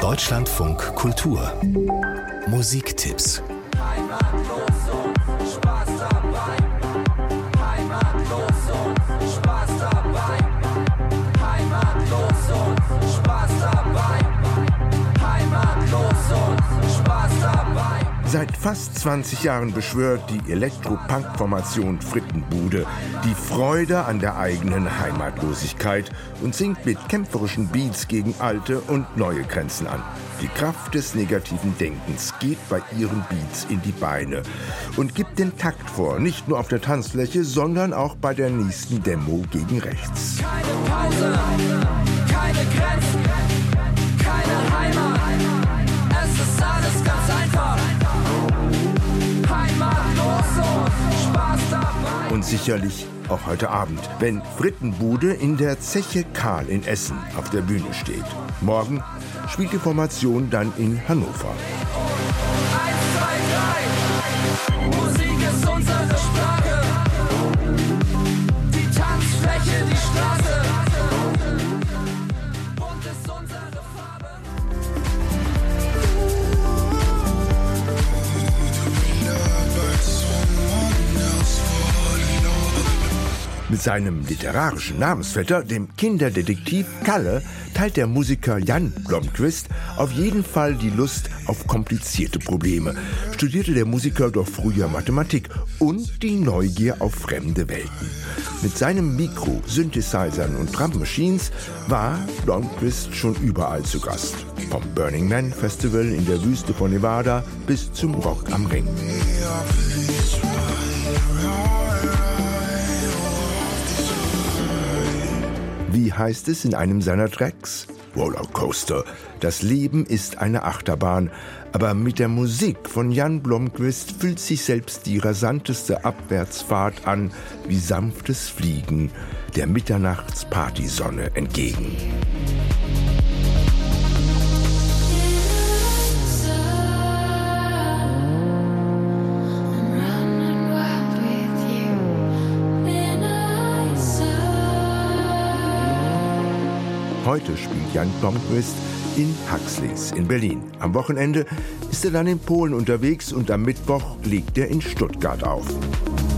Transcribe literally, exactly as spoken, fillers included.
Deutschlandfunk Kultur Musiktipps. Heimatlos und Spaß dabei. Heimatlos und Spaß dabei. Heimatlos und Spaß dabei. Heimatlos und Spaß dabei. Seit fast zwanzig Jahren beschwört die Elektro-Punk-Formation Frittenbude die Freude an der eigenen Heimatlosigkeit und singt mit kämpferischen Beats gegen alte und neue Grenzen an. Die Kraft des negativen Denkens geht bei ihren Beats in die Beine und gibt den Takt vor, nicht nur auf der Tanzfläche, sondern auch bei der nächsten Demo gegen rechts. Keine Pause, keine Grenzen, keine Heimat. Es ist alles ganz einfach. Heimatlos und Spaß dabei. Und sicherlich auch heute Abend, wenn Frittenbude in der Zeche Karl in Essen auf der Bühne steht. Morgen spielt die Formation dann in Hannover. Eins, zwei, drei. Musik ist unsere Sprache. Die Tanzfläche, die Straße. Bunt ist unsere Farbe. Mit seinem literarischen Namensvetter, dem Kinderdetektiv Kalle, teilt der Musiker Jan Blomqvist auf jeden Fall die Lust auf komplizierte Probleme. Studierte der Musiker doch früher Mathematik und die Neugier auf fremde Welten. Mit seinem Mikro, Synthesizern und Drum Machines war Blomqvist schon überall zu Gast. Vom Burning Man Festival in der Wüste von Nevada bis zum Rock am Ring. Wie heißt es in einem seiner Tracks? Rollercoaster. Das Leben ist eine Achterbahn. Aber mit der Musik von Jan Blomqvist fühlt sich selbst die rasanteste Abwärtsfahrt an, wie sanftes Fliegen der Mitternachtspartysonne entgegen. Heute spielt Jan Blomqvist in Huxleys in Berlin. Am Wochenende ist er dann in Polen unterwegs und am Mittwoch legt er in Stuttgart auf.